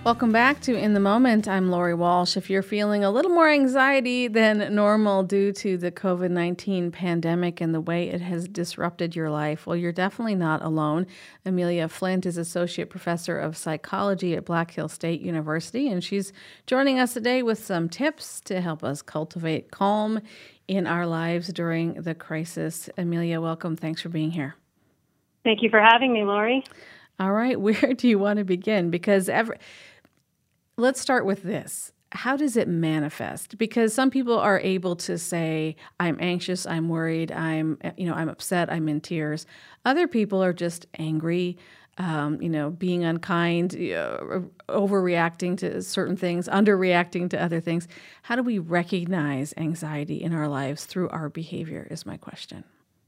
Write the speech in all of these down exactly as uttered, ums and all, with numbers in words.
Welcome back to In the Moment. I'm Lori Walsh. If you're feeling a little more anxiety than normal due to the COVID nineteen pandemic and the way it has disrupted your life, well, you're definitely not alone. Amelia Flint is Associate Professor of Psychology at Black Hill State University, and she's joining us today with some tips to help us cultivate calm in our lives during the crisis. Amelia, welcome. Thanks for being here. Thank you for having me, Lori. All right. Where do you want to begin? Because every... Let's start with this. How does it manifest? Because some people are able to say, I'm anxious, I'm worried, I'm, you know, I'm upset, I'm in tears. Other people are just angry, um, you know, being unkind, you know, overreacting to certain things, underreacting to other things. How do we recognize anxiety in our lives through our behavior is my question.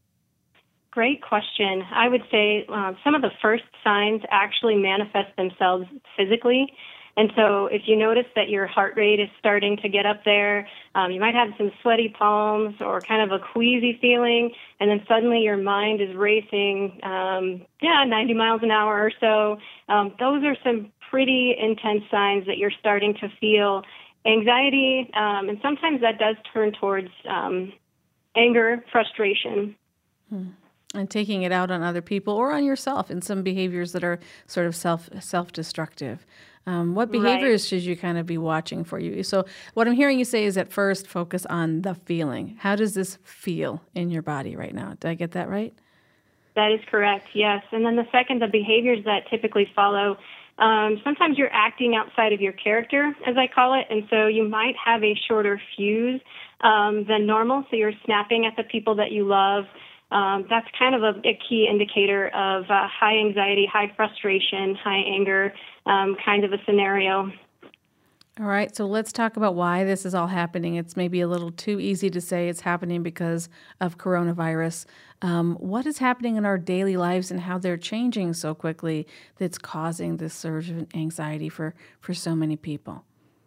Great question. I would say uh, some of the first signs actually manifest themselves physically. And so if you notice that your heart rate is starting to get up there, um, you might have some sweaty palms or kind of a queasy feeling, and then suddenly your mind is racing, um, yeah, ninety miles an hour or so. Um, those are some pretty intense signs that you're starting to feel anxiety, um, and sometimes that does turn towards um, anger, frustration. Hmm. And taking it out on other people or on yourself in some behaviors that are sort of self, self-destructive. Um, what behaviors right. should you kind of be watching for you? So what I'm hearing you say is at first focus on the feeling. How does this feel in your body right now? Did I get that right? That is correct, yes. And then the second, the behaviors that typically follow, um, sometimes you're acting outside of your character, as I call it, and so you might have a shorter fuse um, than normal, so you're snapping at the people that you love. Um, that's kind of a, a key indicator of uh, high anxiety, high frustration, high anger um, kind of a scenario. All right, so let's talk about why this is all happening. It's maybe a little too easy to say it's happening because of coronavirus. Um, what is happening in our daily lives and how they're changing so quickly that's causing this surge of anxiety for, for so many people?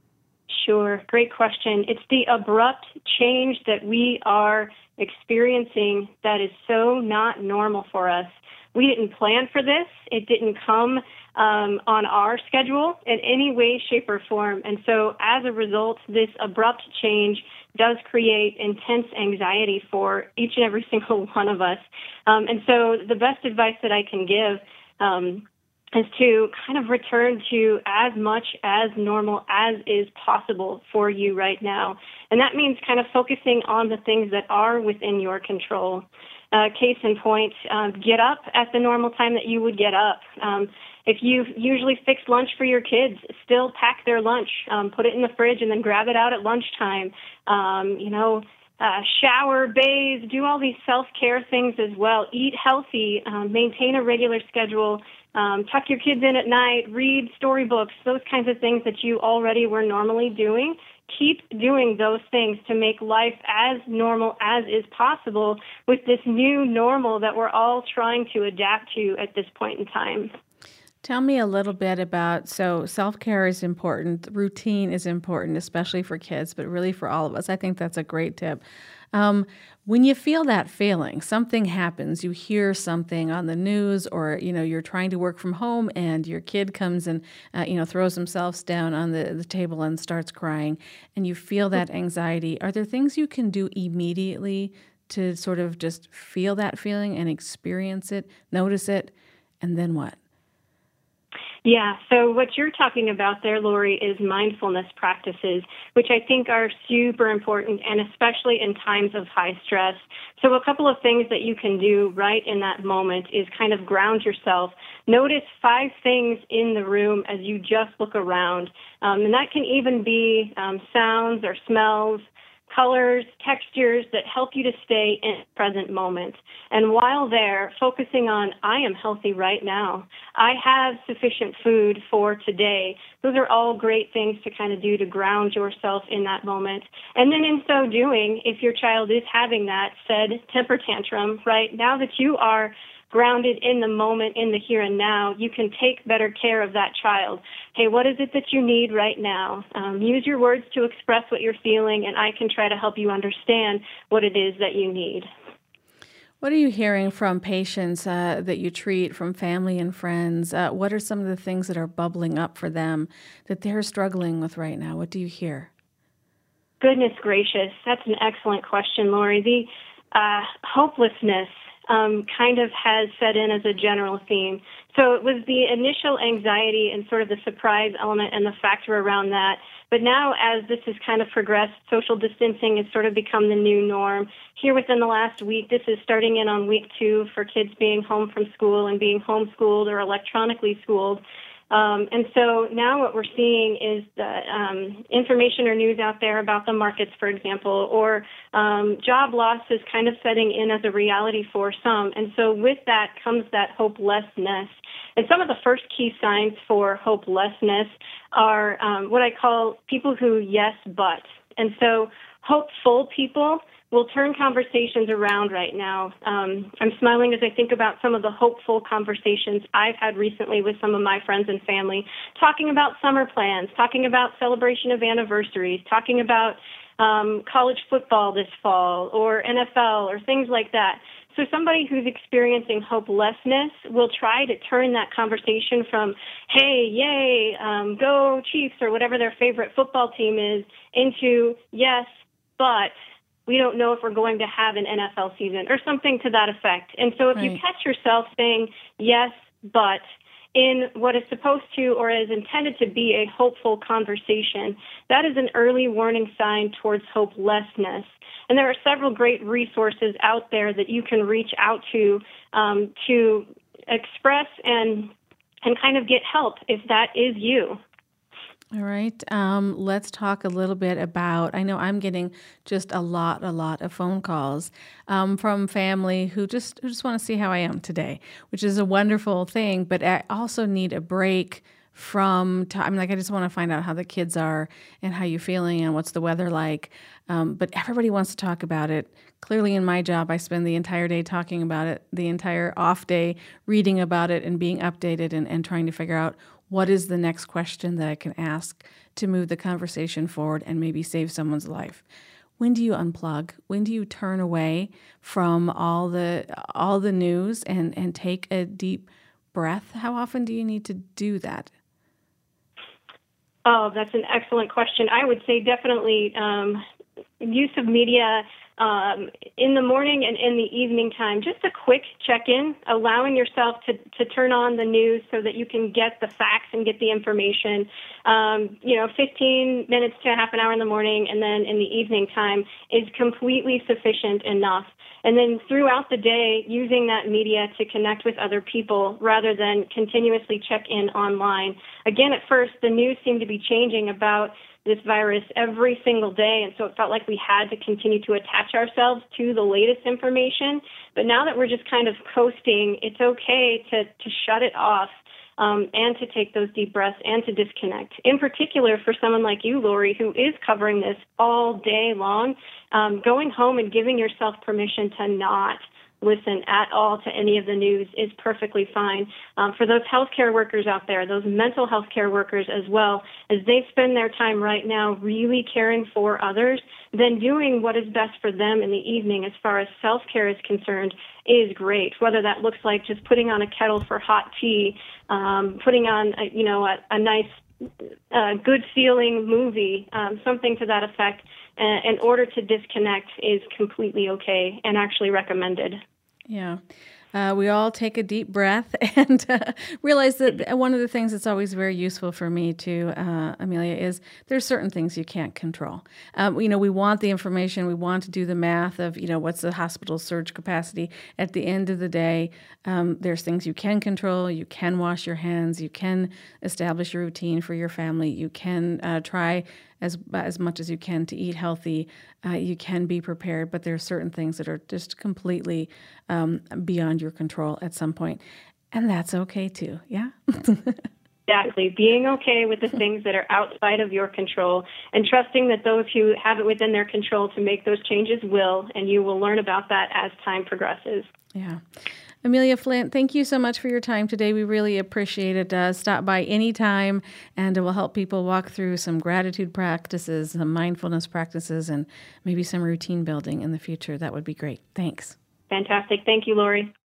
Sure. Great question. It's the abrupt change that we are experiencing that is so not normal for us. We didn't plan for this. It didn't come um, on our schedule in any way, shape, or form. And so as a result, this abrupt change does create intense anxiety for each and every single one of us. Um, and so the best advice that I can give um, is to kind of return to as much as normal as is possible for you right now. And that means kind of focusing on the things that are within your control. Uh, case in point, uh, get up at the normal time that you would get up. Um, if you usually fix lunch for your kids, still pack their lunch, um, put it in the fridge, and then grab it out at lunchtime. Um, you know, uh, shower, bathe, do all these self-care things as well. Eat healthy, um, maintain a regular schedule. Um, tuck your kids in at night, read storybooks, those kinds of things that you already were normally doing. Keep doing those things to make life as normal as is possible with this new normal that we're all trying to adapt to at this point in time. Tell me a little bit about, so self-care is important, routine is important, especially for kids, but really for all of us. I think that's a great tip. Um, when you feel that feeling, something happens, you hear something on the news, or, you know, you're trying to work from home and your kid comes and, uh, you know, throws themselves down on the, the table and starts crying, and you feel that anxiety. Are there things you can do immediately to sort of just feel that feeling and experience it, notice it, and then what? Yeah, so what you're talking about there, Lori, is mindfulness practices, which I think are super important, and especially in times of high stress. So a couple of things that you can do right in that moment is kind of ground yourself. Notice five things in the room as you just look around, um, and that can even be um, sounds or smells, colors, textures that help you to stay in the present moment. And while there, focusing on, I am healthy right now. I have sufficient food for today. Those are all great things to kind of do to ground yourself in that moment. And then in so doing, if your child is having that said temper tantrum, right, now that you are grounded in the moment, in the here and now, you can take better care of that child. Hey, what is it that you need right now? Um, use your words to express what you're feeling, and I can try to help you understand what it is that you need. What are you hearing from patients uh, that you treat, from family and friends? Uh, what are some of the things that are bubbling up for them that they're struggling with right now? What do you hear? Goodness gracious, that's an excellent question, Lori. The uh, hopelessness um, kind of has set in as a general theme. So it was the initial anxiety and sort of the surprise element and the factor around that. But now, as this has kind of progressed, social distancing has sort of become the new norm. Here within the last week, this is starting in on week two for kids being home from school and being homeschooled or electronically schooled. Um, and so now what we're seeing is the um, information or news out there about the markets, for example, or um, job loss is kind of setting in as a reality for some. And so with that comes that hopelessness. And some of the first key signs for hopelessness are um, what I call people who yes, but. And so hopeful people will turn conversations around right now. Um, I'm smiling as I think about some of the hopeful conversations I've had recently with some of my friends and family, talking about summer plans, talking about celebration of anniversaries, talking about um, college football this fall or N F L or things like that. So somebody who's experiencing hopelessness will try to turn that conversation from, hey, yay, um, go Chiefs, or whatever their favorite football team is, into, yes, but we don't know if we're going to have an N F L season, or something to that effect. And so if Right. you catch yourself saying yes, but in what is supposed to or is intended to be a hopeful conversation, that is an early warning sign towards hopelessness. And there are several great resources out there that you can reach out to um, to express and and kind of get help if that is you. All right. Um, let's talk a little bit about, I know I'm getting just a lot, a lot of phone calls um, from family who just who just want to see how I am today, which is a wonderful thing. But I also need a break from, t- I'm like, I just want to find out how the kids are and how you're feeling and what's the weather like. Um, but everybody wants to talk about it. Clearly in my job, I spend the entire day talking about it, the entire off day reading about it and being updated and, and trying to figure out what is the next question that I can ask to move the conversation forward and maybe save someone's life. When do you unplug? When do you turn away from all the all the news and, and take a deep breath? How often do you need to do that? Oh, that's an excellent question. I would say definitely um, use of media um, in the morning and in the evening time. Just a quick check-in, allowing yourself to, to turn on the news so that you can get the facts and get the information. Um, you know, fifteen minutes to half an hour in the morning and then in the evening time is completely sufficient enough. And then throughout the day, using that media to connect with other people rather than continuously check in online. Again, at first, the news seemed to be changing about this virus every single day, and so it felt like we had to continue to attach ourselves to the latest information. But now that we're just kind of coasting, it's okay to, to shut it off um, and to take those deep breaths and to disconnect. In particular, for someone like you, Lori, who is covering this all day long, um, going home and giving yourself permission to not listen at all to any of the news is perfectly fine. Um, for those healthcare workers out there, those mental health care workers as well, as they spend their time right now really caring for others, then doing what is best for them in the evening as far as self-care is concerned is great, whether that looks like just putting on a kettle for hot tea, um, putting on, a, you know, a, a nice, uh, good-feeling movie, um, something to that effect, uh, in order to disconnect is completely okay and actually recommended. Yeah. Uh, we all take a deep breath and uh, realize that one of the things that's always very useful for me too, uh, Amelia, is there's certain things you can't control. Um, you know, we want the information, we want to do the math of, you know, what's the hospital surge capacity. At the end of the day, um, there's things you can control. You can wash your hands. You can establish a routine for your family. You can uh, try as as much as you can to eat healthy. Uh, you can be prepared, but there are certain things that are just completely um, beyond your control at some point, and that's okay too. Yeah. Exactly. Being okay with the things that are outside of your control and trusting that those who have it within their control to make those changes will, and you will learn about that as time progresses. Yeah. Amelia Flint, thank you so much for your time today. We really appreciate it. Uh, stop by anytime, and it will help people walk through some gratitude practices, some mindfulness practices, and maybe some routine building in the future. That would be great. Thanks. Fantastic. Thank you, Lori.